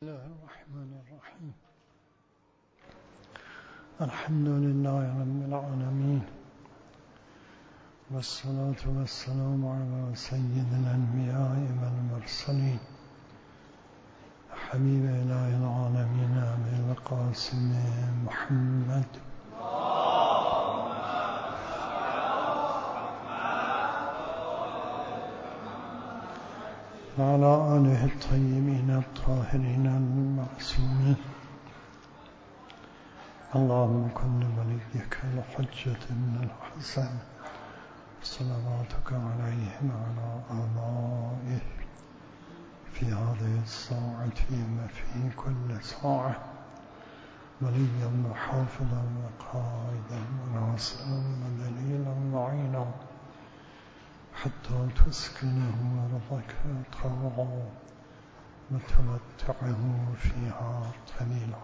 بسم الله الرحمن الرحيم. الحمد لله رب العالمين، والصلاة والسلام على سيد الأنبياء والمرسلين حبيب إله العالمين أبي القاسم محمد وعلى آله الطيبين الطاهرين المعصومين. اللهم كن لوليك الحجة بن الحسن صلواتك عليه وعلى آبائه في هذه الساعة وفي كل ساعة وليا وحافظا وقائدا وناصرا ودليلا وعينا حتى تسكنه أرضك طوعا وتمتعه فيها طويلا.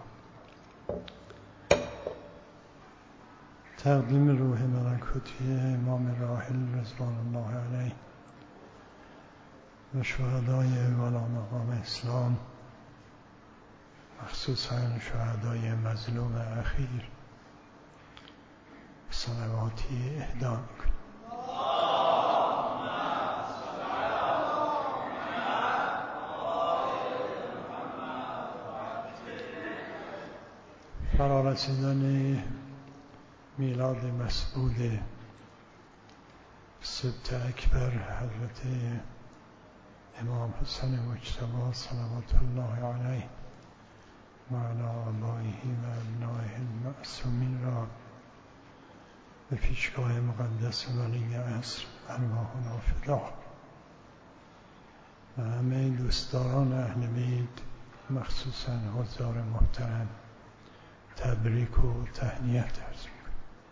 تقدیم روح ملکوتی امام راحل رضوان الله علیه و شهدای والا مقام اسلام، مخصوصا شهدای مظلوم اخیر، صلواتی اهدا میکنیم. فرارسیدن میلاد مسعود سبت اکبر حضرت امام حسن مجتبی صلوات الله علیه و علی آبائه و ابنائه المعصومین را به پیشگاه مقدس ولی عصر ارواحنا فدا و همه دوستداران اهل بیت، مخصوصا حضار محترم، تبریک و تهنیت عرض میکنم.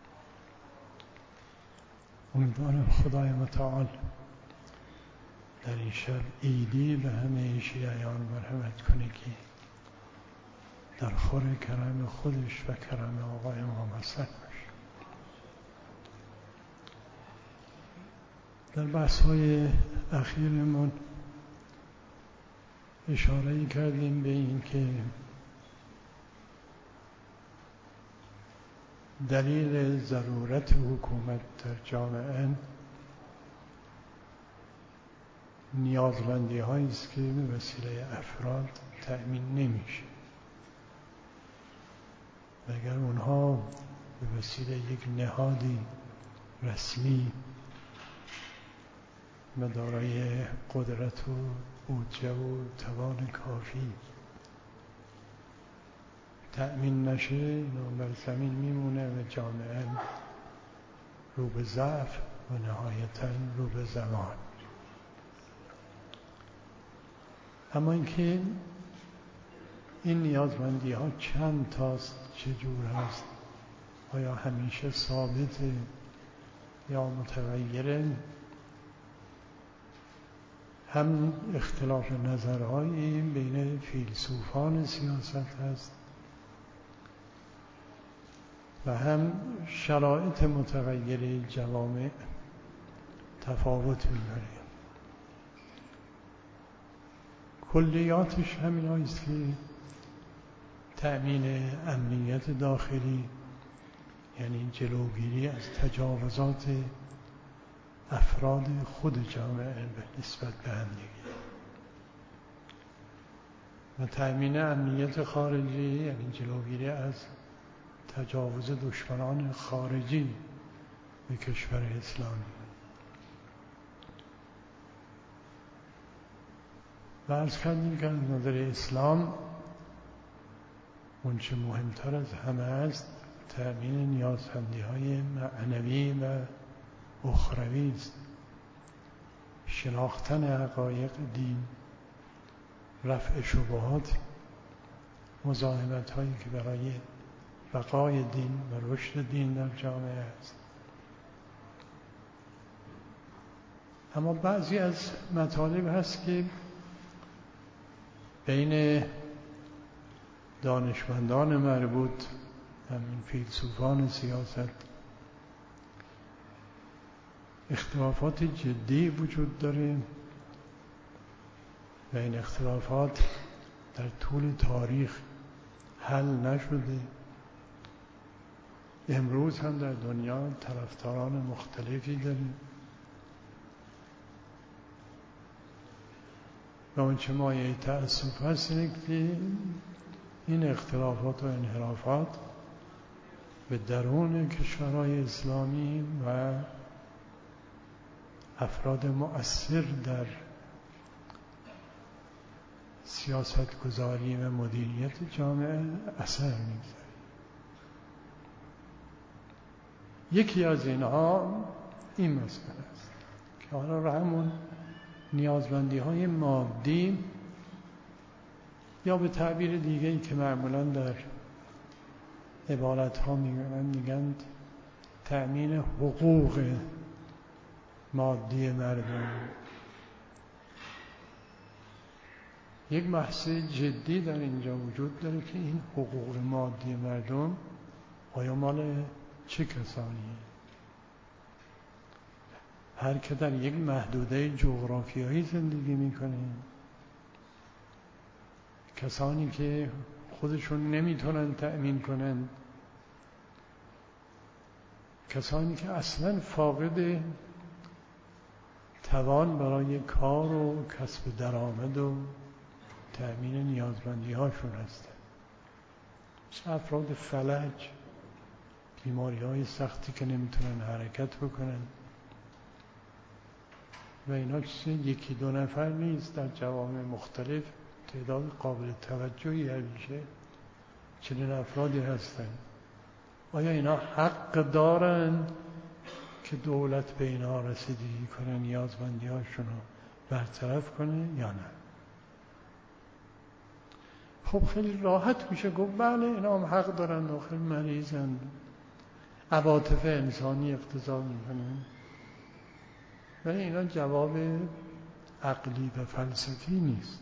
امیدوارم خدای متعال در این شب عیدی به همه شیعیان مرحمت کنه که در خور کرم خودش و کرم آقای امام حسن باشه. در بحث‌های اخیرمون اشاره کردیم به این که دلیل ضرورت حکومت در جامعه نیازمندی هایی است که به وسیله افراد تأمین نمیشه و اگر اونها به وسیله یک نهادی رسمی و دارای قدرت و بودجه و توان کافی تأمین نشه، بر زمین میمونه و جامعه رو به ضعف و نهایتاً رو به زوال. اما اینکه این نیازمندی ها چند تاست، چجور هست، آیا همیشه ثابته یا متغیره، هم اختلاف نظرهایی بین فیلسوفان سیاست هست و هم شرایط متغیر جوامع تفاوت می‌داره. کلیاتش همین است که تأمین امنیت داخلی، یعنی جلوگیری از تجاوزات افراد خود جامعه به نسبت به همدیگه، و تأمین امنیت خارجی، یعنی جلوگیری از تجاوز دشمنان خارجی به کشور اسلامی. و عرض کردیم که از نظر اسلام اون چه مهمتر از همه است تأمین نیازمندی‌های معنوی و اخروی است. شناختن حقایق دین، رفع شبهات، مزاحمت‌هایی که برای بقای دین و رشد دین در جامعه است. اما بعضی از مطالب هست که بین دانشمندان مربوط، همین فیلسوفان سیاست، اختلافات جدی وجود داره و این اختلافات در طول تاریخ حل نشده. امروز هم در دنیا طرفداران مختلفی داریم و آنچه مایه تأسف هست اینه که این اختلافات و انحرافات به درون کشورهای اسلامی و افراد مؤثر در سیاست گذاری و مدیریت جامعه اثر میگذاره. یکی از اینها این مسئله است که حالا همون نیازمندی های مادی یا به تعبیر دیگه‌ای که معمولاً در عبارت ها میگن تأمین حقوق مادی مردم. یک بحث جدی در اینجا وجود داره که این حقوق مادی مردم آیا مال چه کسانیه؟ هر که در یک محدوده جغرافیایی زندگی میکنه، کسانی که خودشون نمیتونن تأمین کنن، کسانی که اصلا فاقد توان برای کار و کسب درآمد و تأمین نیازمندی هاشون هستن، مثل افراد فلج، بیماری های سختی که نمیتونن حرکت بکنن و اینا چیزی یکی دو نفر نیست، در جوامع مختلف تعداد قابل توجهی همیشه چنین افرادی هستن. آیا اینا حق دارن که دولت به اینا رسیدگی کنه، نیازمندی هاشون رو برطرف کنه یا نه؟ خب خیلی راحت میشه گفت بله اینا هم حق دارن و خیلی مریضن، عواطف انسانی اقتضا میکنن. ولی اینا جواب عقلی و فلسفی نیست.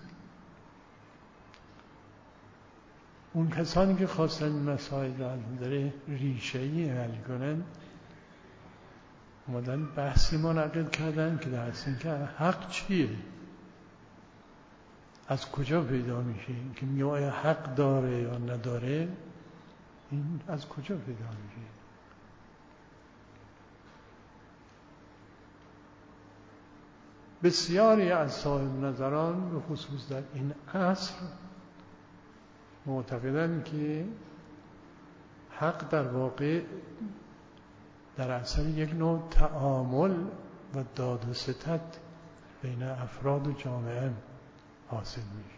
اون کسانی که خواستن این مسائل را در ریشه‌ای حل کنن اومدن بحثی منعقد کردن که در اصل که حق چیه؟ از کجا پیدا میشه؟ که میگه آیا حق داره یا نداره؟ این از کجا پیدا میشه؟ بسیاری از صاحب نظران به خصوص در این عصر معتقدند که حق در واقع در اثر یک نوع تعامل و داد و ستد بین افراد و جامعه حاصل میشه.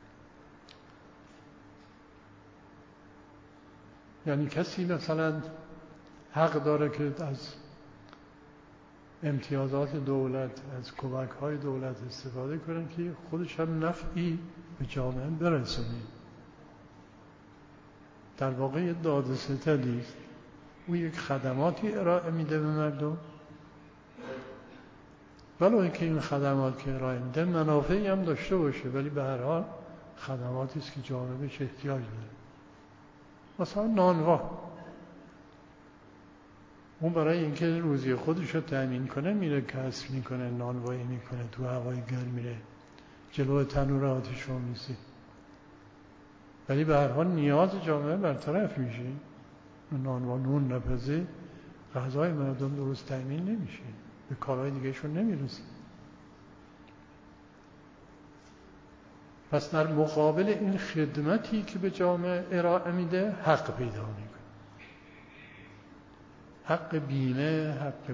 یعنی کسی مثلا حق داره که از امتیازات دولت، از کمک‌های دولت استفاده کنه که خودش هم نفعی به جامعه برسونه. در واقع داد و ستدی است. او یک خدماتی ارائه میده به مردم، ولو اینکه این خدمات که ارائه میده منافعی هم داشته باشه، ولی به هر حال خدماتی است که جامعه بهش احتیاج داره. مثلا نانوا، اون برای اینکه روزی خودش رو تأمین کنه میره کسب میکنه، نانوایی میکنه، تو هوای گرم میره جلو تنور آتش رو میزه، ولی به هر حال نیاز جامعه برطرف میشه. نانوا نون نپزه غذای مردم درست تأمین نمیشه، به کارهای دیگه شون نمیرسه. پس در مقابل این خدمتی که به جامعه ارائه میده حق پیدا میکنه. حق بیمه، حق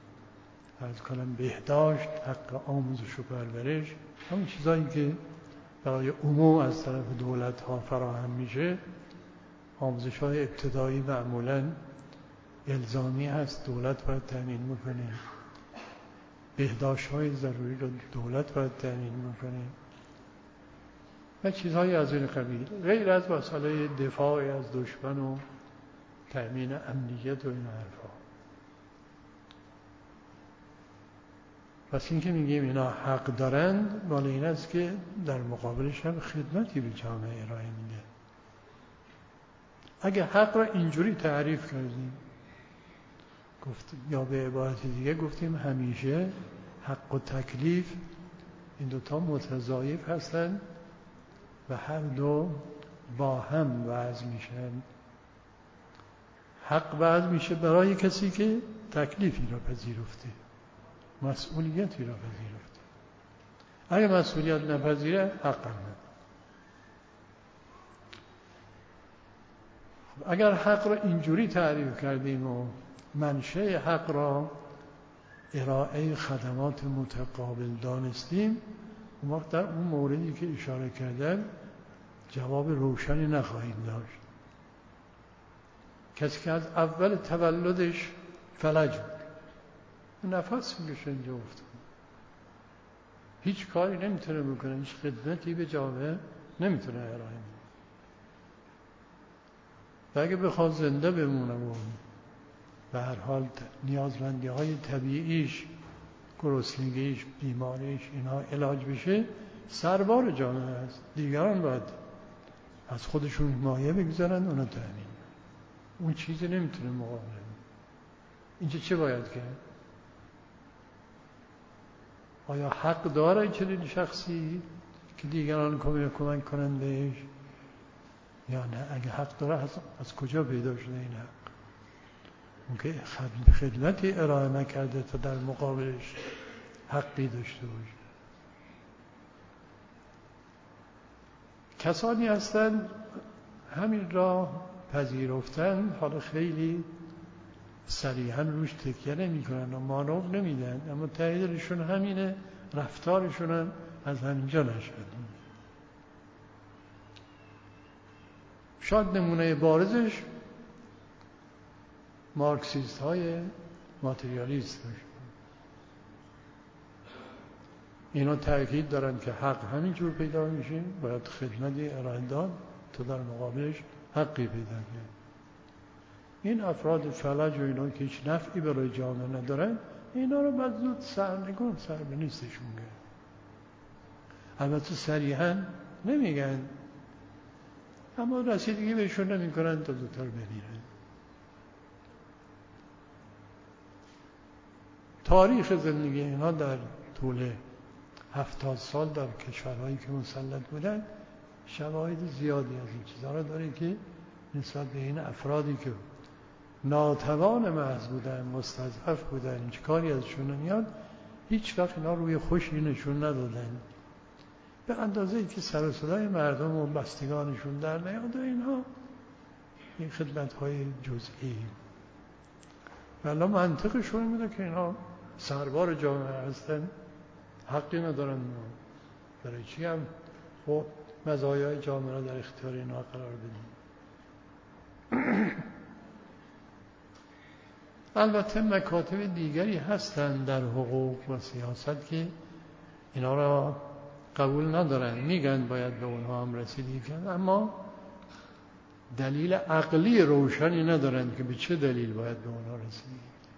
بهداشت، حق آموزش و پرورش، همون چیزایی که برای عموم از طرف دولت ها فراهم میشه. آموزش های ابتدایی معمولاً الزامی هست، دولت باید تامین میکنه. بهداشت های ضروری رو دولت باید تامین میکنه و چیزهای از این قبیل، غیر از مسئله دفاع از دشمن و تأمین امنیت و این حرفا. پس این که میگیم اینا حق دارند، مال این است که در مقابلش هم خدمتی به جامعه ارائه میده. اگه حق را اینجوری تعریف کردیم، گفتیم یا به عبارت دیگه گفتیم همیشه حق و تکلیف این دوتا متضایف هستن و هر دو با هم وضع میشن. حق وضع میشه برای کسی که تکلیفی را پذیرفته، مسئولیتی را پذیرفته. اگه مسئولیت نپذیره حق هم نداره. اگر حق را اینجوری تعریف کردیم و منشأ حق را ارائه خدمات متقابل دانستیم، اون وقت در اون موردی که اشاره کردن جواب روشنی نخواهیم داشت. کسی که از اول تولدش فلج بود، نفس میکشه اینجا افتاد، هیچ کاری نمیتونه بکنه، هیچ خدمتی به جامعه نمیتونه ارائه بده. و اگه بخواد زنده بمونه و به هر حال نیازمندی های طبیعیش، گرسنگیش، بیماریش اینا علاج بشه، سربار جامعه است. دیگران باید از خودشون مایه بگذارن اونا تامین. اون چیزی نمیتونه مقابله. اینجا چه باید کرد؟ آیا حق داره چنین شخصی که دیگران کمک کنن بهش یا نه؟ اگه حق داره از کجا پیدا شده این حق؟ اون که خدمتی ارائه نکرده تا در مقابلش حقی داشته باشه. کسانی هستند همین را پذیرفتن، حالا خیلی صریحا روش تکیه نمی کنن و مانور نمیدن، اما تاییدشون همینه، رفتارشون هم از همینجا نشد. شاید نمونه بارزش مارکسیست های ماتریالیست باشه. اینا تأکید دارن که حق همینجور پیدا میشه، باید خدمتی ارائه داد تا در مقابلش حقی پیدا کنه. این افراد فلج و اینا که هیچ نفعی برای جامعه ندارن، اینا رو باید زود سرنگون سر به نیستشون گرفت. البته صریحا نمیگن، اما رسیدگی بهشون نمی کنن تا زودتر بمیرن. تاریخ زندگی اینا در طول 70 سال در کشورهایی که مسلط بودن شواهد زیادی از این چیزها را داره که نسبت به این افرادی که ناتوان محض بودن، مستضعف بودن، هیچ کاری ازشون نمیاد، هیچ وقت اینا روی خوشی نشون ندادن، به اندازه‌ای که سر و صدای مردم و بستگانشون در نیاد. اینها این خدمت‌های جزئی ولی منطقشون میده که اینا سربار جامعه هستن، حقی ندارن. برای چی هم خب مزایای جامعه را در اختیار اینا قرار بدیم؟ البته مکاتب دیگری هستند در حقوق و سیاست که اینا را قبول ندارن، میگن باید به اونها هم رسیدگی کرد، اما دلیل عقلی روشنی ندارن که به چه دلیل باید به اونها رسیدگی.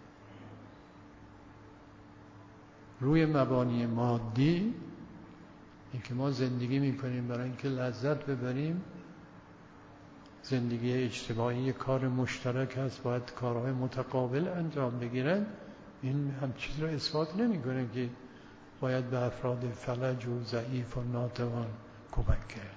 روی مبانی مادی این که ما زندگی میکنیم برای اینکه لذت ببریم، زندگی اجتماعی کار مشترک هست، باید کارهای متقابل انجام بگیرن، این هم چیز را اثبات نمیکنه که باید به افراد فلج و ضعیف و ناتوان کمک کرد.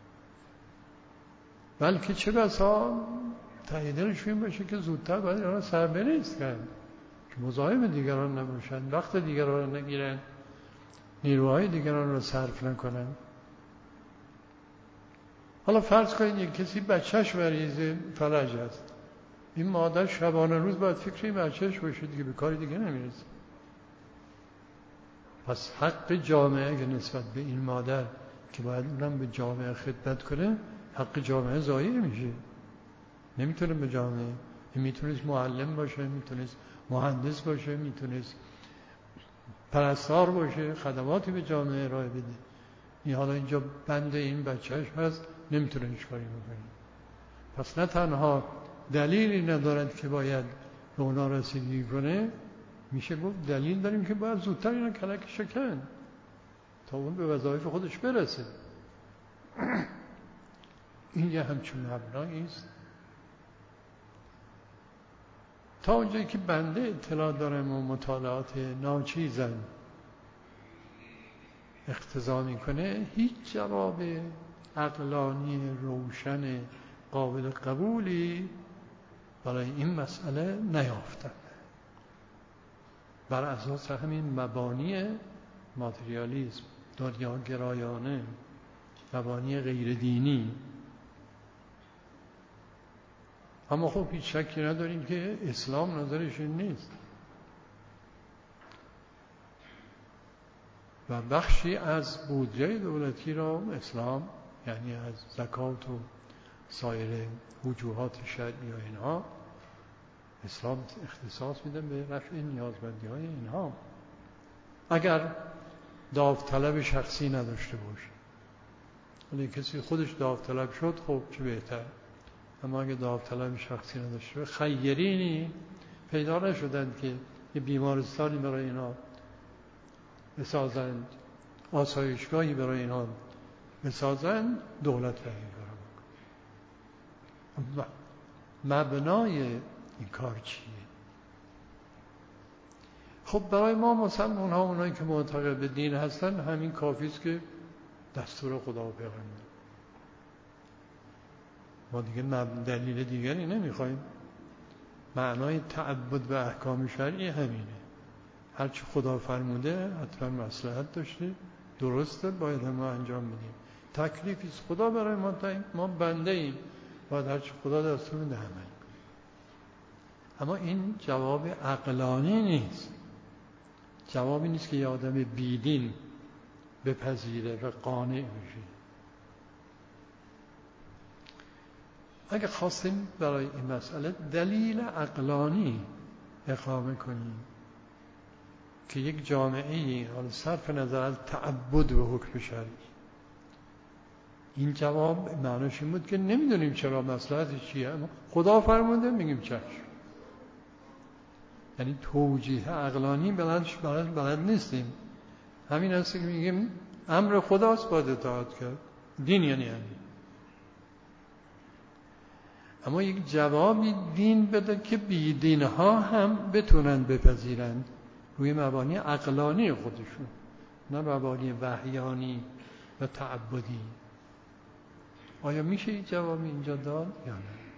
بلکه چه بسا تاییدش این باشه که زودتر باید اینا سربریز کرد که مزاحم دیگران نباشن، وقت دیگران نگیرن، نیروهای دیگران را صرف نکنن. حالا فرض کنید یک کسی بچهش مریض فلج است، این مادر شبانه روز باید فکر این بچهش باشه دیگه، به کاری دیگه نمیرسه. پس حق جامعه که نسبت به این مادر که باید اونم به جامعه خدمت کنه، حق جامعه ضایع میشه، نمیتونه به جامعه. این میتونست معلم باشه، میتونست مهندس باشه، میتونست پرستار باشه، خدماتی به جامعه ارائه بده. این حالا اینجا بند این بچهش هست، نمیتونه هیچ کاری بکنه. پس نه تنها دلیلی ندارد که باید به اونا رسیدگی کنه، میشه گفت دلیل داریم که باید زودتر اینا کلک شکن تا اون به وظایف خودش برسه. این یه همچون مبنایی است. تا اونجایی که بنده اطلاع دارم و مطالعات ناچیزم اقتضا میکنه، هیچ جواب عقلانی روشن قابل قبولی برای این مسئله نیافتند. بر اساس همین مبانی ماتریالیسم، دنیاگرایانه، مبانی غیر دینی. اما خب هیچ شکی نداریم که اسلام نظرش این نیست و بخشی از بودجه دولتی را اسلام، یعنی از زکات و سایر وجوهات شرعی و اینها، اسلام اختصاص میده به رفع نیازمندی های اینها، اگر داوطلب شخصی نداشته باشه. ولی کسی خودش داوطلب شد خب چه بهتر. اما اگه داوطلب شخصی نداشته باشه، خیرینی پیدا نشدند که یه بیمارستانی برای اینا بسازند، آسایشگاهی برای اینا بسازند، دولت برای این کارو بکنه. مبنای این کار چیه؟ خب برای ما مسلمان ها، اونایی که معتقد به دین هستن، همین کافی است که دستور خدا و پیغمبر. ما دیگه دلیل دیگری نمیخوایم. معنای تعبد به احکام شرعی همینه. هرچی خدا فرموده حتما مصلحت داشته، درسته، باید ما انجام بدیم. تکلیفی است خدا برای ما تعیین، ما بنده ایم، باید هرچی خدا دستور بده عمل کنیم. اما این جواب عقلانی نیست. جوابی نیست که یه آدم بیدین بپذیره و قانع بشه. اگه خواستیم برای این مسئله دلیل عقلانی اقامه کنیم که یک جامعه، حالا صرف نظر از تعبد به حکم شرعی، این جواب معنیش این بود که نمیدونیم چرا، مصلحتش چیه، اما خدا فرموده میگیم چشم. یعنی توجیه عقلانی بلد نیستیم. همین هست که میگیم امر خداست، باید اطاعت کرد. دین یعنی همین. اما یک جوابی دین بده که بیدین ها هم بتونن بپذیرند روی مبانی عقلانی خودشون، نه مبانی وحیانی و تعبدی. آیا میشه یک جوابی اینجا داد یا نه؟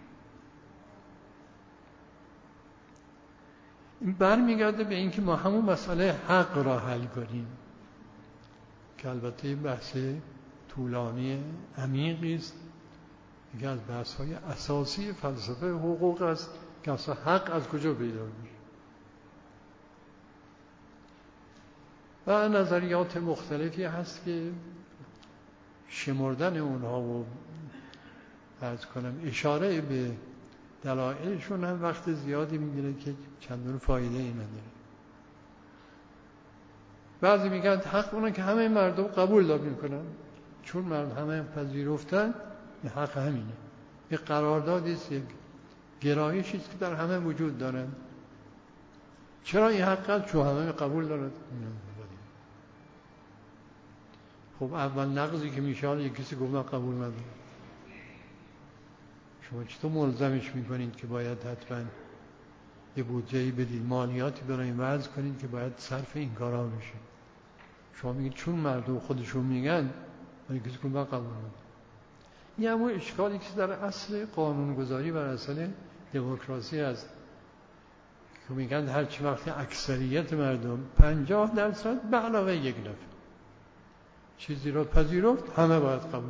این برمیگرده به اینکه ما همون مسئله حق را حل کنیم که البته بحث طولانی عمیقی است. یکی از بحث‌های اساسی فلسفه حقوق است که اصلا حق از کجا پیدا میشه. و نظریات مختلفی هست که شمردن اونها و عرض کنم اشاره به دلایلشون هم وقت زیادی میگیره که چندان فایده ای نداره. بعضی میگن حق اونه که همه مردم قبول میکنن، چون مردم همه پذیرفتن، این حق همینه. یک قراردادی است، یک گرایشی است که در همه وجود داره. چرا این حق است؟ چون همه قبول دارن. خب اول نقضی که میشه، یک کسی گفت من قبول ندارم، شما چطور ملزمش میکنید که باید حتما یه بودجه‌ای بدید، مالیاتی برای این وضع کنید که باید صرف این کارا بشه؟ شما میگید چون مردم خودشون میگن، ولی کسی که من قبول ندارم. این همون اشکالی که در اصل قانونگذاری بر اصل دموکراسی هست که میگن هر چی وقتی اکثریت مردم 50% به علاوه یک نفر چیزی را پذیرفت، همه باید قبول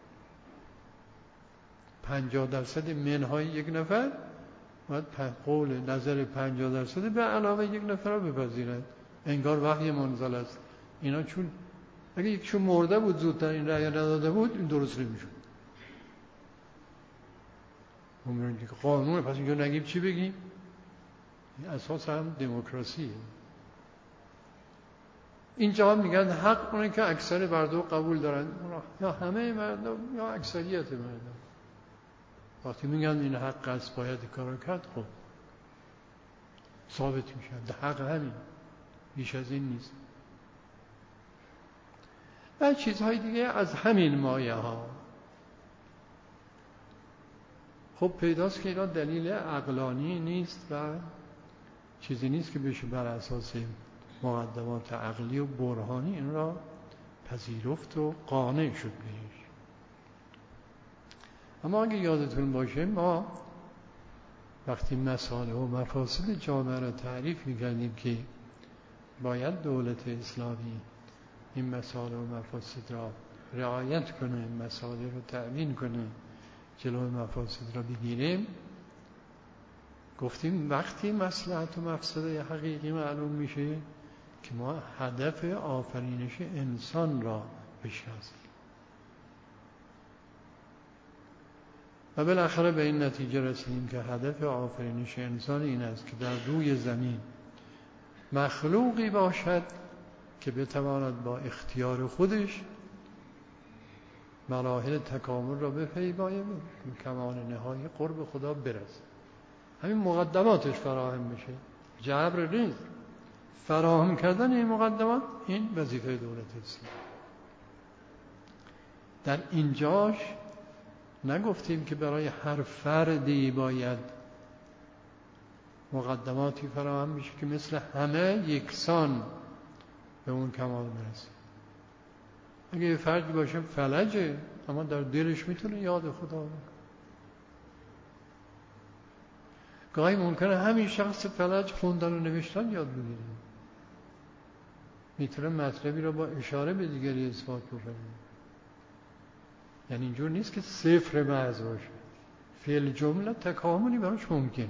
کنند. 50% منهای یک نفر باید قول نظر 50% به علاوه یک نفر را بپذیرند. انگار وحی منزل است. اینا چون اگه یکشون مرده بود زودتر این رأی نداده بود، این درست نمیشد. میگن که قانون، پس اینجا نگیم چی بگیم؟ این اساس هم دموکراسیه. اینجا میگن حق اونه که اکثر مردم قبول دارن، یا همه مردم یا اکثریت مردم. وقتی میگن این حق است باید کار کرد، خب ثابت میشه حق همین، بیش از این نیست. و چیزهای دیگه از همین مایه ها. خب پیداست که اینا دلیل عقلانی نیست و چیزی نیست که بشه بر اساس مقدمات عقلی و برهانی این را پذیرفت و قانع شد بهش. اما اگه یادتون باشه ما وقتی مصالح و مفاسد جامعه را تعریف می‌کردیم که باید دولت اسلامی این مصالح و مفاسد را رعایت کنه، مصالح رو تأمین کنه، جلوی مفاسد را بگیریم، گفتیم وقتی مصلحت و مفسده حقیقی معلوم میشه که ما هدف آفرینش انسان را بشناسیم و بالاخره به این نتیجه رسیدیم که هدف آفرینش انسان این است که در روی زمین مخلوقی باشد که بتواند با اختیار خودش مراحل تکامل را بپیماید و به کمال نهایی قرب خدا برسد. همین مقدماتش فراهم بشه، جبر نیست. فراهم کردن این مقدمات این وظیفه دولت اسلام. در اینجاش نگفتیم که برای هر فردی باید مقدماتی فراهم بشه که مثل همه یکسان به اون کمال برسه. اگه یه فردی باشه فلجه اما در دلش میتونه یاد خدا بکنه. گاهی ممکنه همین شخص فلج خوندن و نوشتن یاد بگیره، میتونه مطلبی رو با اشاره به دیگری اثبات بکنه. یعنی اینجور نیست که صفر محض باشه، فعل جمله تکاملی براش ممکنه.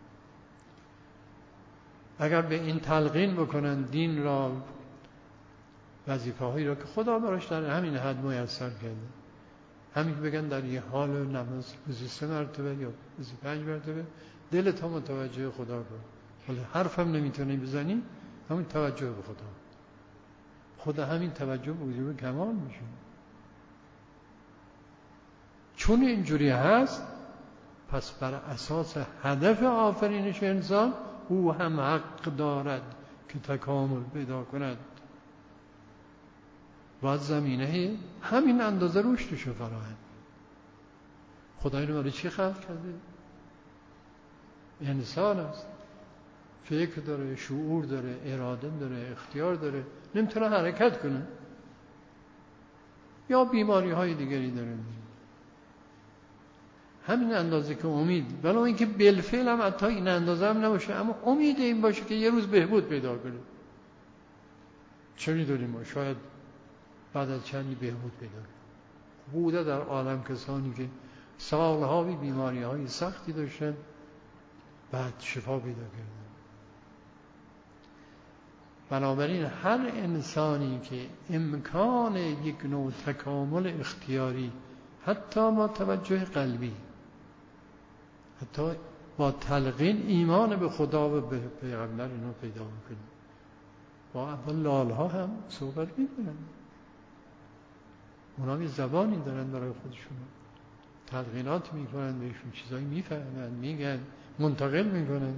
اگر به این تلقین بکنن دین را، وظیفه هایی را که خدا براش در همین حد میسر کرده، همین که بگن در یه حال نماز روزی 3 مرتبه یا روزی 5 مرتبه دل تا متوجه خدا کن، ولی حرفم نمیتونی بزنی، همین توجه به خدا همین توجه به وجود کمال میشه. چون اینجوری هست پس بر اساس هدف آفرینش انسان او هم حق دارد که تکامل پیدا کند. باید زمینه همین اندازه رشدشو فراهم. خدای رو برای چی خلق کرده؟ انسان است، فکر داره، شعور داره، اراده داره، اختیار داره، نمیتونه حرکت کنه یا بیماری های دیگری داره. همین اندازه که امید، ولو اینکه بالفعل هم حتی این اندازه هم نباشه، اما امید این باشه که یه روز بهبود پیدا کنه. چه می‌دونیم ما، شاید بعد از چندی بهبود پیدا کنه. بوده در عالم کسانی که سالها بیماری های سختی داشتن بعد شفا پیدا کردن. بنابراین هر انسانی که امکان یک نوع تکامل اختیاری حتی با توجه قلبی، حتی با تلقین ایمان به خدا و به پیغمبر اینو پیدا میکنه، با اول لالها هم صحبت میکنن، اونا یه زبانی دارن برای خودشون، تلقینات میکنن، بهشون چیزایی میفهمن، میگن، منتقل میکنن.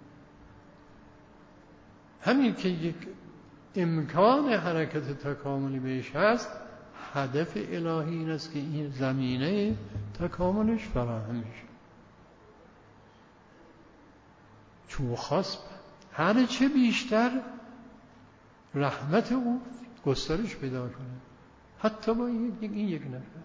همین که یک امکان حرکت تکاملی بهش هست، هدف الهی این است که این زمینه تکاملش فراهم میشه. چون خواست هر چه بیشتر رحمت او گسترش پیدا کنه، حتی با این یک نفر.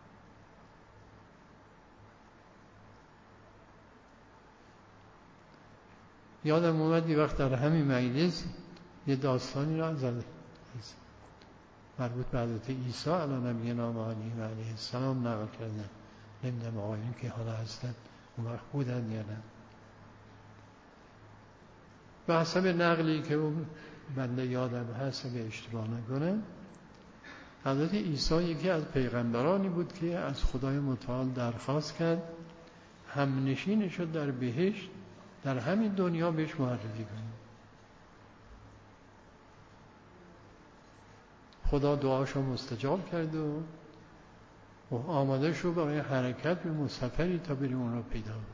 یادم اومد یه وقت در همین مجلس یه داستانی را از مربوط به حضرت عیسی علی نبینا و علیه السلام نقل کردن. نمیدونم آقایون که حالا هستن اون وقت بودن یا نه. به حسب نقلی که اون بنده یادم هست اگه اشتباه نکنه، حضرت عیسی یکی از پیغمبرانی بود که از خدای متعال درخواست کرد همنشینش رو در بهشت در همین دنیا بهش معرفی کنه. خدا دعاشو مستجاب کرد و آماده شو برای حرکت به مسافری تا بریم اون رو پیدا کنیم.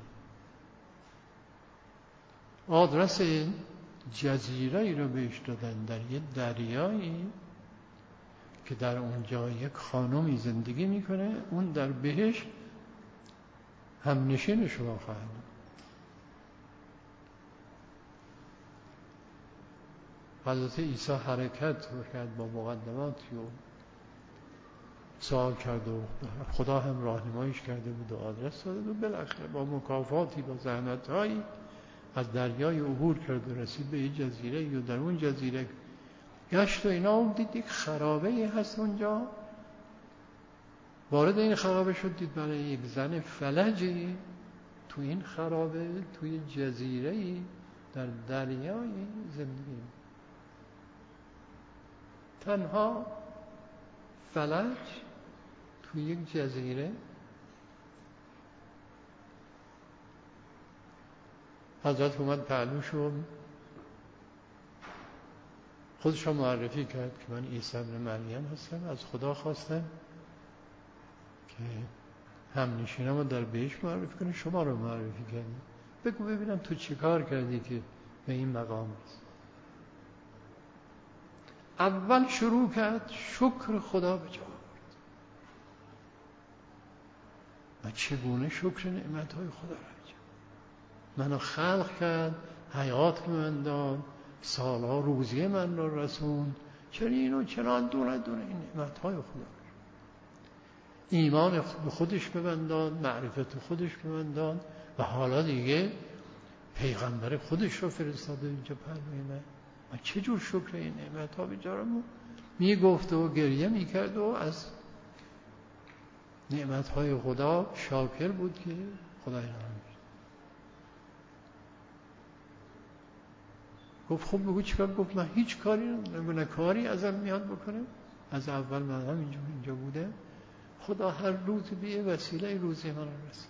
آدرس جزیره ای رو بهش دادن در یه دریایی که در اونجا یک خانمی زندگی میکنه، اون در بهشت همنشین شما خواهد. حضرت عیسی حرکت کرد با مقدماتی و سوال کرد و خدا هم راهنماییش کرده بود و آدرس داده بود. بالاخره با مکافاتی با زحمت‌هایی از دریای عبور کرد و رسید به یک جزیره و در اون جزیره گشت و اینا و دید یک خرابه هست اونجا. وارد این خرابه شد، دید برای یک زن فلجی تو این خرابه توی جزیره‌ای در دریای زندگی، تنها فلج توی یک جزیره. حضرت اومد پهلوش و خودش رو معرفی کرد که من عیسی ابن مریم هستم، از خدا خواستم که همنشینم رو در بهشت معرفی کنه، شما رو معرفی کردی، بگو ببینم تو چی کار کردی که به این مقام رسید. اول شروع کرد شکر خدا به جا آورد. و چگونه شکر نعمت‌های خدا را بجا؟ منو خلق کرد، حیات به من داد، سالها روزی من را رسوند، چنین و چنان دونه دونه این نعمت‌های خدا. ایمان به خودش به من داد، معرفت خودش به من داد و حالا دیگه پیغمبر خودش رو فرستاده اینجا پهلوی من. و چه جور شکر این نعمت‌ها بیچاره‌مون میگفت و گریه میکرد و از نعمت‌های خدا شاکر بود که خدا اینا می‌داد. گفت خب بگو چیکار؟ گفت من هیچ کاری نه کاری ازم میاد بکنم، از اول من همینجور اینجا بوده، خدا هر روز به وسیله روزی من رسید،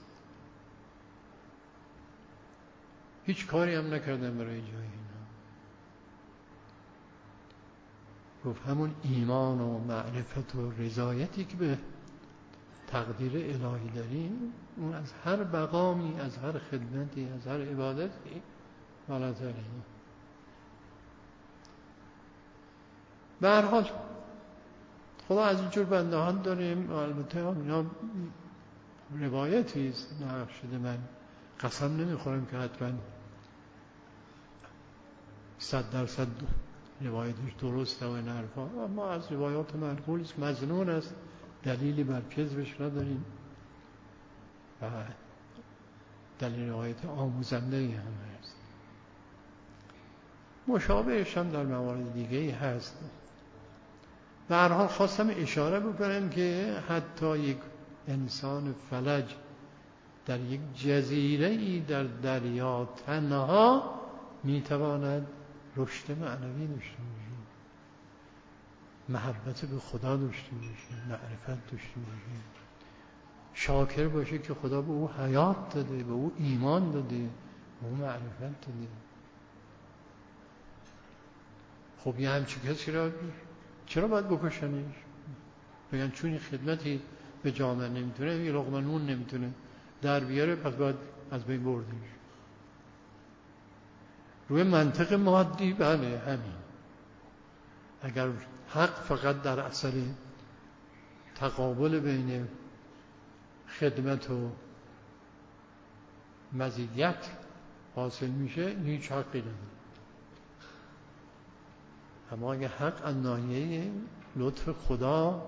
هیچ کاری هم نکردم برای جای اینا. گفت همون ایمان و معرفت و رضایتی که به تقدیر الهی داریم، اون از هر مقامی، از هر خدمتی، از هر عبادتی بالاتره. به هر حال خدا از اینجور بندهان داریم. البته اینا روایتی است نقل شده، من قسم نمیخورم که حتما 100% روایتش درسته و این حرفا، اما از روایات منقول است، مظنون است، دلیلی بر کذبش نداریم و دلیل روایت آموزنده‌ای هم هست. مشابهش هم در موارد دیگه‌ای هست. به هر حال خواستم اشاره بکنم که حتی یک انسان فلج در یک جزیره‌ای در دریا تنها میتواند رشد معنوی داشته باشه، محبت به خدا داشته باشه، معرفت داشته باشه، شاکر باشه که خدا به او حیات داده، به او ایمان داده، به او معرفت داده. خب یه همچی کسی را چرا باید بکشنش؟ بگن چون این خدمتی به جامعه نمیتونه، یه لقمه نون نمیتونه در بیاره، پس باید از بین بردش. روی منطق مادی بله همین. اگر حق فقط در اثر تقابل بین خدمت و مزیت حاصل میشه، هیچ حقی نداره. اما اگه حق از ناحیه لطف خدا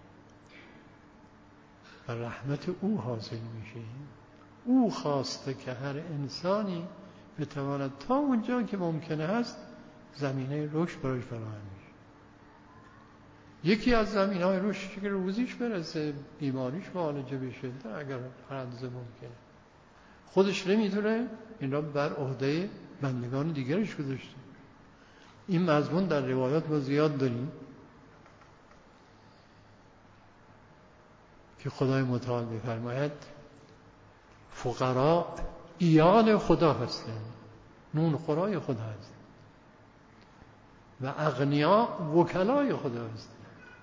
و رحمت او حاصل میشه، او خواسته که هر انسانی بتواند تا اونجا که ممکنه هست زمینه رشد برایش فراهم میشه. یکی از زمینه‌های رشد که روزیش برسه، بیماریش معالجه بشه، اگر هر اندازه ممکنه. خودش نمیتونه، این را بر عهده بندگان دیگرش گذاشته. این مضمون در روایات ما زیاد داریم که خدای متعال می‌فرماید فقرا ایال خدا هستند، نون خورای خدا هستند و اغنیا وکلای خدا هستند.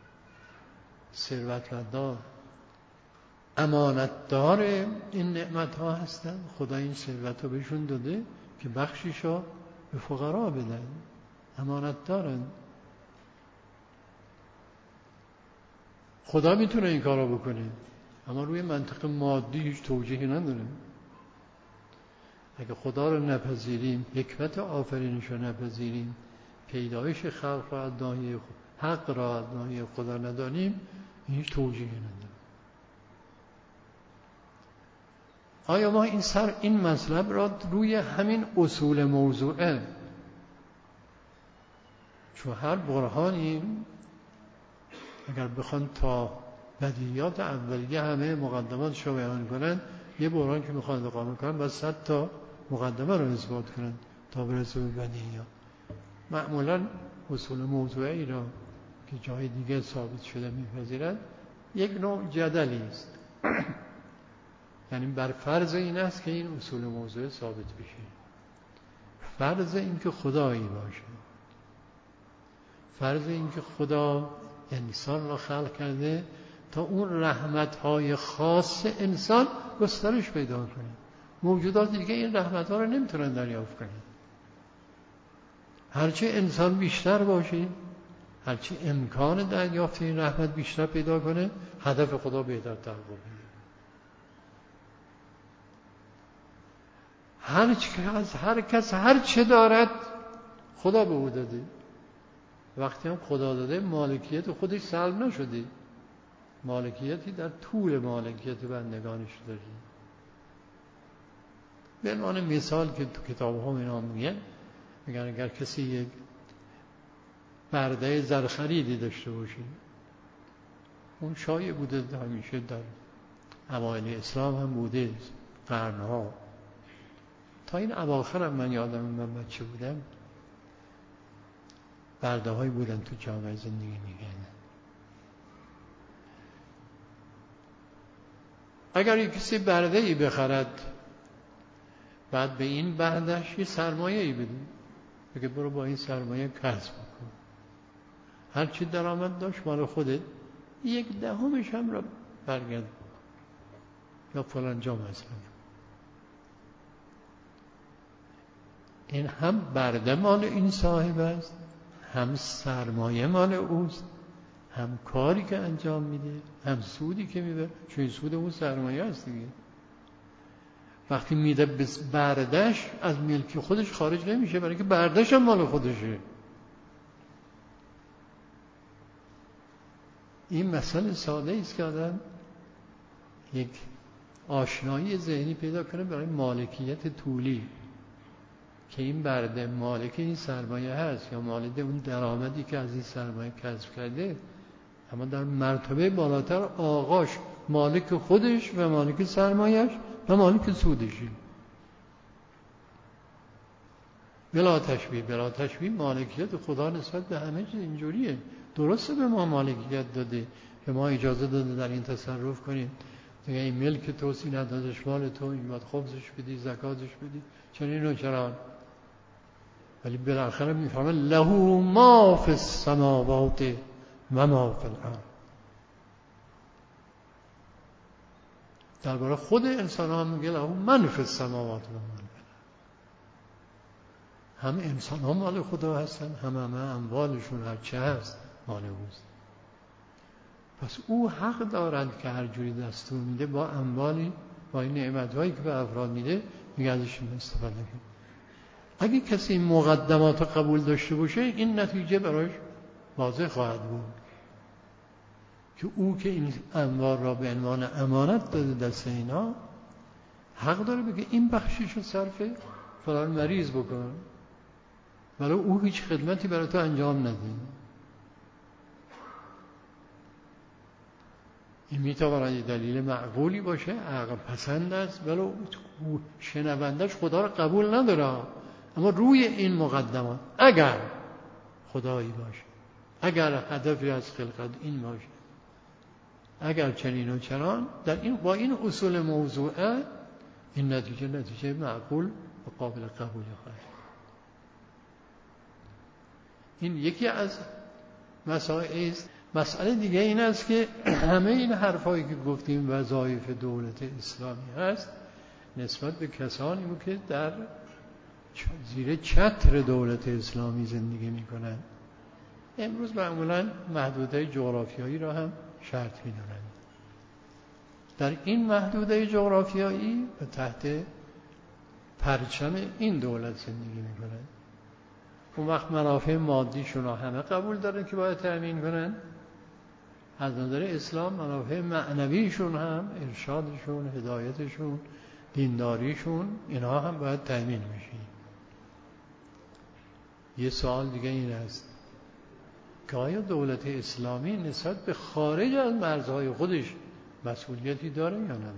ثروتمندان امانتدار این نعمت‌ها هستند. خدا این ثروت رو بهشون داده که بخشیشو به فقرا بدن، امانتدارن. خدا میتونه این کارو بکنه، اما روی منطق مادی هیچ توجیهی نداره. اگه خدا رو نپذیریم، حکمت آفرینش رو نپذیریم، پیدایش خلق را از ناحیه حق را از ناحیه خدا ندانیم، هیچ توجیهی نداره. آیا ما این مطلب را روی همین اصول موضوعه، چون هر برهانی اگر بخوان تا بدیهیات اولیه همه مقدماتش رو بیان کنن، یه برهان که میخوان اقامه کنن باید 100 تا مقدمه رو اثبات کنن تا برسه به بدیهیات. معمولا اصول موضوعی را که جای دیگه ثابت شده میپذیرند یک نوع جدلی است. یعنی بر فرض این است که این اصول موضوع ثابت بشه، فرض این که خدایی باشه، فرض این که خدا انسان را خلق کرده تا اون رحمت‌های خاص انسان گسترش پیدا کنه. موجودات دیگه این رحمت‌ها رو نمیتونن دریافت کنن. هرچی انسان بیشتر باشه، هرچی امکان دریافت این رحمت بیشتر پیدا کنه، هدف خدا بهتر تحقق می‌یابه. هر کس هر چه دارد خدا به او داده. وقتی هم خدا داده مالکیت خودش سلب نشده، مالکیتی در طول مالکیت بندگانش داره. به عنوان مثال که تو کتاب ها اینا میگن اگر کسی یک برده زرخریدی داشته باشه، اون شایع بوده همیشه در اوایل اسلام هم بوده، قرنها، تا این اواخر هم من یادم من بچه بودم برده هایی بودن تو جامعه زندگی می‌کردن. اگر یک کسی برده ای بخرد، بعد به این بردهش یه سرمایه ای بده، بگه برو با این سرمایه کسب بکن، هرچی درآمد داشت مال خودت، 1/10 هم را برگرد یا فلان جا مثلا. این هم برده مال این صاحب است، هم سرمایه مال اوست، هم کاری که انجام میده، هم سودی که میبره، چون سود اون سرمایه است دیگه. وقتی میده به بردش از ملک خودش خارج نمیشه، برای که بردش هم مال خودشه. این مسئله ساده است که آدم یک آشنایی ذهنی پیدا کنه برای مالکیت طولی، که این برده مالک این سرمایه هست یا مالک اون درآمدی که از این سرمایه کسب کرده، اما در مرتبه بالاتر آقاش مالک خودش و مالک سرمایهش و مالک سودشی. بلا تشبیه مالکیت خدا نسبت به همه چیز اینجوریه. درسته به ما مالکیت داده، به ما اجازه داده در این تصرف کنیم، دیگه این ملک توسی ندادش مال تو، این باید خمسش بدی، زکاتش بدی، چنین و چنان. ولی بالاخره میفهمه له ما فی السماوات و ما فی الارض. درباره خود انسان ها میگه له من فی السماوات و من فی الارض. هم انسان ها مال خدا هستن، هم اموالشون هر چه هست مال اوست. پس او حق دارد که هر جوری دستور میده با اموالی، با این نعمت‌هایی که به افراد میده، میگه ازشون استفاده کنه. اگه کسی این مقدمات قبول داشته باشه، این نتیجه براش واضح خواهد بود که او که این اموال را به عنوان امانت داده دست اینا، حق داره بگه این بخشش رو صرف فلان مریض بکن، ولی او هیچ خدمتی برای تو انجام نده. این میتواند دلیل معقولی باشه، عقل پسند است، ولی شنوندش خدا را قبول نداره. اما روی این مقدمات اگر خدایی باشه، اگر هدفی از خلقت این باشه، اگر چنین و چنان، در این با این اصول موضوعه، این نتیجه معقول و قابل قبول خواهد. این یکی از مسائل است. مسئله دیگه این است که همه این حرفایی که گفتیم وظایف دولت اسلامی هست نسبت به کسانی بود که در زیر چتر دولت اسلامی زندگی میکنند. امروز معمولا محدوده جغرافیایی را هم شرط میدونند. در این محدوده جغرافیایی و تحت پرچم این دولت زندگی میکنند. اون وقت منافع مادیشون را همه قبول دارن که باید تأمین کنن، از نظر اسلام منافع معنویشون هم، ارشادشون، هدایتشون، دینداریشون، اینا هم باید تأمین بشه. یه سوال دیگه این است که آیا دولت اسلامی نسبت به خارج از مرزهای خودش مسئولیتی داره یا نداره؟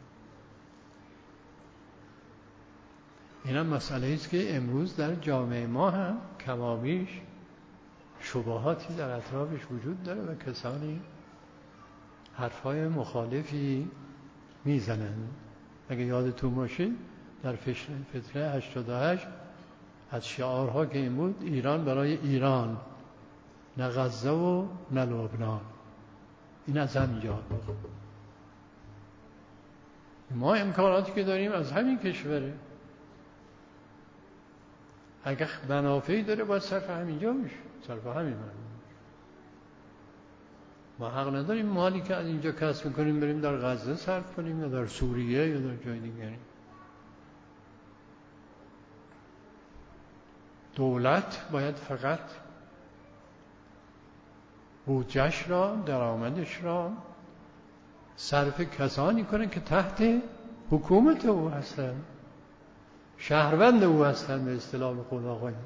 این هم مسئله است که امروز در جامعه ما هم کمابیش شبهاتی در اطرافش وجود داره و کسانی حرفهای مخالفی میزنن. اگه یادتون باشه در فتره 88 از شعارها که این بود ایران برای ایران، نه غزه و نه لبنان. این از همینجا بود. ما امکاناتی که داریم از همین کشوره. اگه منافعی داره باید صرف همینجا میشه، صرف همین مردم. ما حق نداریم مالی که از اینجا کسب میکنیم بریم در غزه صرف کنیم یا در سوریه یا در جای دیگری. دولت باید فقط بودجه‌اش را، درآمدش را صرف کسانی کنه که تحت حکومت او هستند، شهروند او هستند به اصطلاح خود آقایان.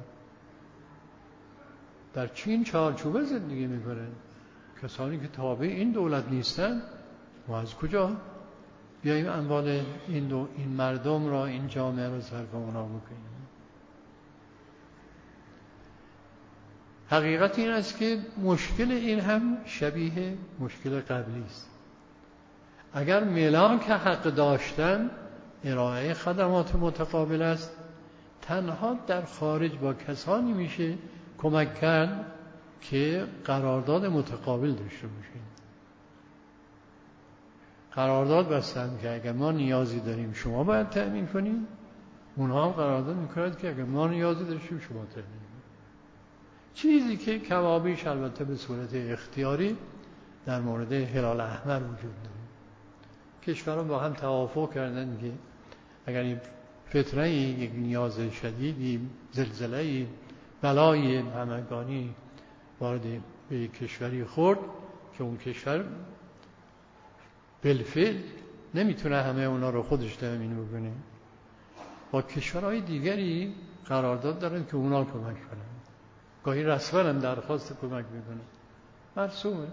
در چین چارچوبه زندگی میکنن. کسانی که تابع این دولت نیستن ما از کجا بیاییم اموال این مردم را، این جامعه را صرف اونا بکنیم؟ حقیقت این است که مشکل این هم شبیه مشکل قبلی است. اگر ملاک حق داشتن ارائه خدمات متقابل است، تنها در خارج با کسانی میشه کمک کرد که قرارداد متقابل داشته باشیم. قرارداد بستن که اگر ما نیازی داریم شما باید تأمین کنیم، اونها هم قرارداد میکنند که اگر ما نیازی داشتیم شما تأمین کنیم. چیزی که کمابیش البته به صورت اختیاری در مورد هلال احمر وجود داره. کشورها با هم توافق کردن که اگر این فتره یک نیاز شدیدی، زلزله‌ای، بلای همگانی وارد به یک کشوری خورد که اون کشور بالفعل نمیتونه همه اونا رو خودش تأمین بکنه، با کشورهای دیگری قرارداد دارن که اونا کمک کنن. گاهی رسما هم درخواست کمک میکنن، مرسومه.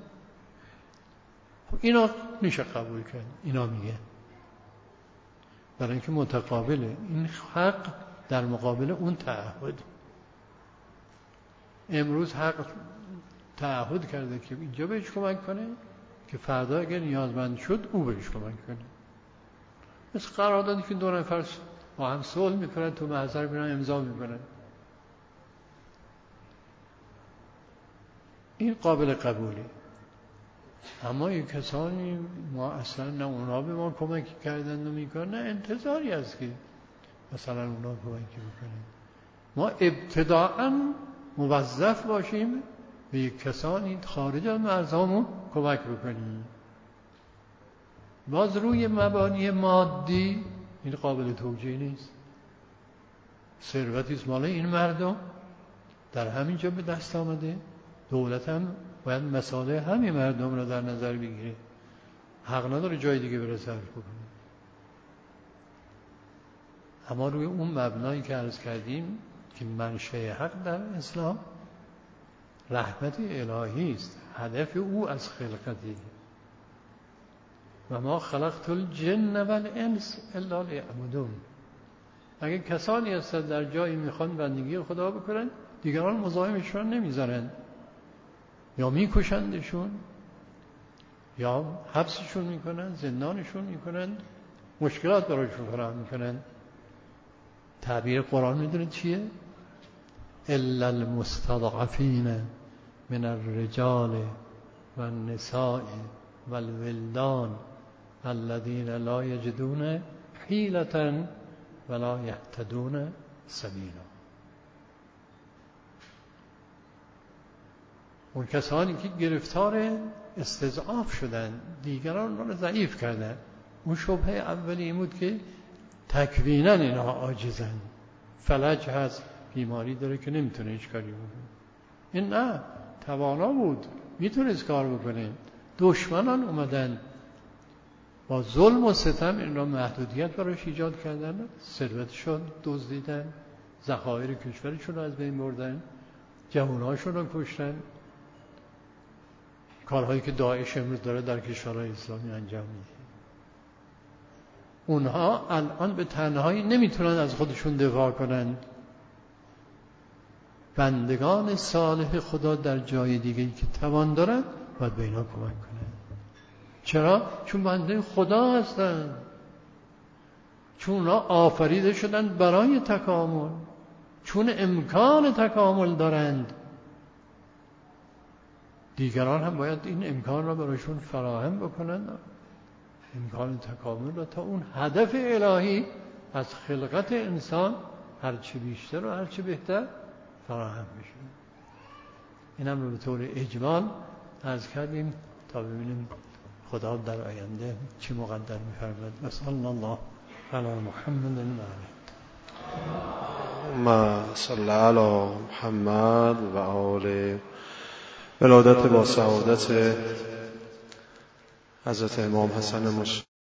اینا میشه قبول کرد. اینا میگه برای اینکه متقابله، این حق در مقابل اون تعهد. امروز حق تعهد کرده که اینجا بهش کمک کنه که فردا اگر نیازمند شد او بهش کمک کنه. مثل قراردادی که دو نفر با هم صلح میکنن، تو محضر میرن امضا میکنن. این قابل قبوله. اما یک کسانی ما اصلا نه اونا به ما کمکی کردن و میکنن، نه انتظاری است که مثلا اونا کمکی بکنن. ما ابتداعاً موظف باشیم به یک کسانی خارج از مرزامون کمک بکنیم. باز روی مبانی مادی این قابل توجیه نیست. ثروتی است مال این مردم در همینجا به دست آمده، دولت هم باید مصالح همین مردم را در نظر بگیره. حق نداره جای دیگه بره صرف بکنه. اما روی اون مبنایی که عرض کردیم که منشأ حق در اسلام رحمت الهی است، هدف او از خلقتی. و ما خلقت الجن والانس الا لیعبدون. اگر کسانی هستند در جایی میخوان بندگی خدا بکنن، دیگران مزاحمشون نمیذارن، یا میکشندشون یا حبسشون میکنن، زندانشون میکنن، مشکلات برایشون فراهم میکنن. تعبیر قرآن میدونید چیه؟ الا المستضعفین من الرجال والنساء والولدان الذين لا يجدون حیلة ولا يهتدون سبیلا. اون کسانی که گرفتار استضعاف شدن، دیگران رو ضعیف کردن. اون شبهه اولی این بود که تکویناً اینها عاجزن، فلج هست، بیماری داره که نمیتونه هیچ کاری بکنه. این نه، توانا بود، میتونست کار بکنه، دشمنان اومدن با ظلم و ستم این را محدودیت براش ایجاد کردن، ثروتشون دزدیدن، ذخایر کشورشون رو از بین بردن، جوانهاشون رو کشتن. کارهایی که داعش امروز داره در کشورهای اسلامی انجام میده. اونها الان به تنهایی نمیتونن از خودشون دفاع کنن. بندگان صالح خدا در جای دیگه‌ای که توان دارن باید به اینا کمک کنن. چرا؟ چون بنده خدا هستن، چون اونها آفریده شدن برای تکامل، چون امکان تکامل دارند. دیگران هم باید این امکان را برایشون فراهم بکنن، امکان تکامل را، تا اون هدف الهی از خلقت انسان هرچی بیشتر و هرچی بهتر فراهم بشه. این هم رو به طور اجمال عرض کردیم تا ببینیم خدا در آینده چی مقدر می‌فرماید. صلی الله علی محمد و آله. ما صلی علی محمد و آله. ولادت با سعادت حضرت امام حسن مشفق